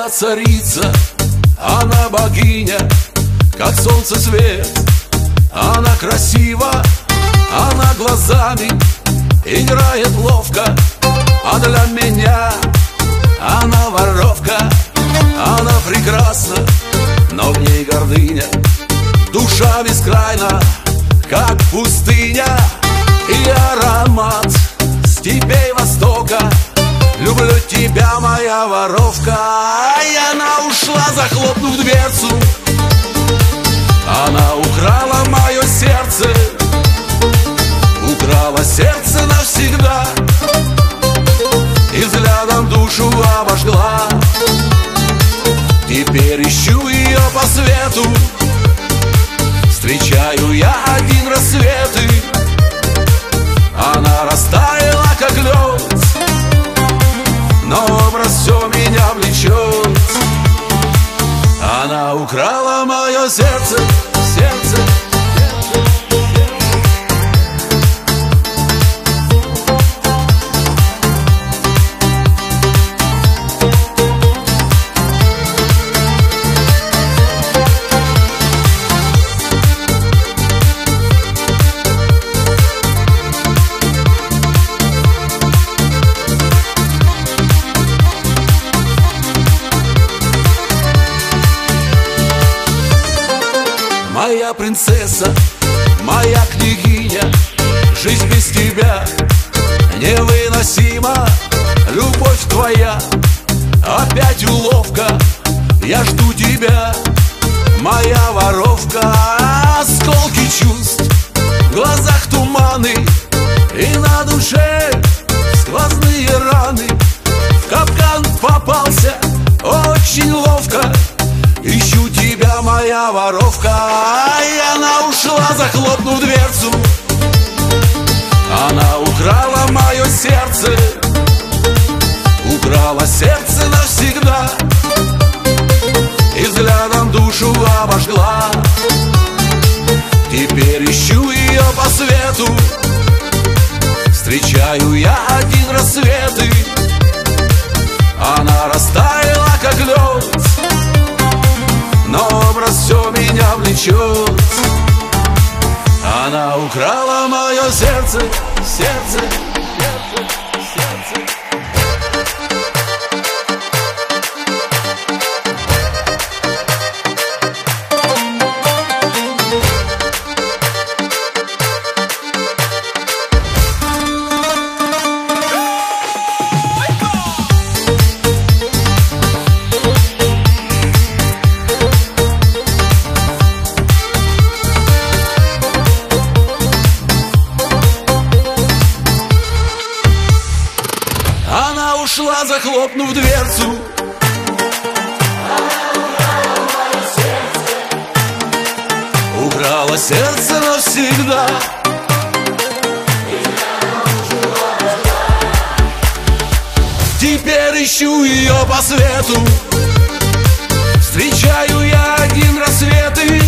Она царица, она богиня, как солнце свет. Она красива, она глазами играет ловко. А для меня она воровка. Она прекрасна, но в ней гордыня. Душа бескрайна, как пустыня. И аромат степей Востока. Люблю тебя, моя воровка. И она ушла, захлопнув дверцу. Она украла мое сердце. Украла сердце навсегда. И взглядом душу обожгла. Теперь ищу ее по свету. Встречаю я один рассветы. Она растаяла, как лед, но образ все меня влечет. Она украла мое сердце, сердце. Моя принцесса, моя княгиня, жизнь без тебя невыносима. Любовь твоя опять уловка. Я жду тебя, моя воровка. Осколки чувств, в глазах туманы, и на душе сквозные раны. В капкан попался очень ловко. Ищу тебя, моя воровка. И она ушла, захлопнув дверцу. Она украла мое сердце. Украла сердце навсегда. И взглядом душу обожгла. Теперь ищу ее по свету. Встречаю я один рассветы. Она растаяла, как лед, но образ все меня влечет. Она украла мое сердце, сердце, сердце, сердце. Она ушла, захлопнув дверцу. Украла сердце навсегда. Теперь ищу ее по свету. Встречаю я один рассветы.